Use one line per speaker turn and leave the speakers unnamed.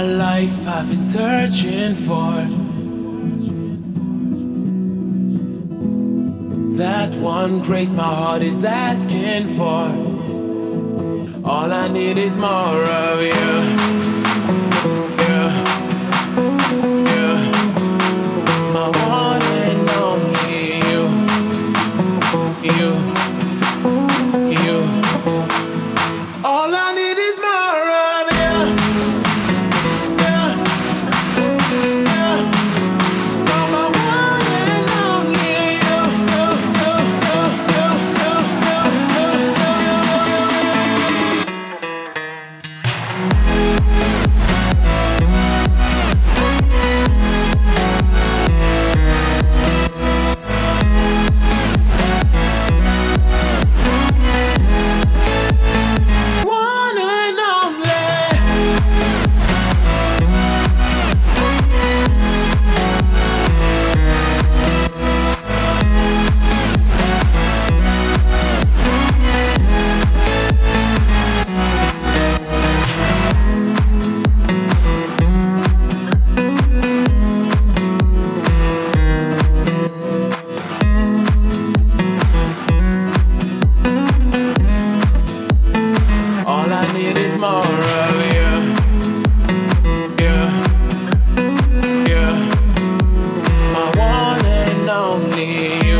my life I've been searching for that one grace my heart is asking for. All I need is more of you. Yeah, yeah. My one and only you. You. All I need is more of you. Yeah, yeah. You're my one and only you. One and only. All I need is more of you. Yeah, yeah. My one and only you.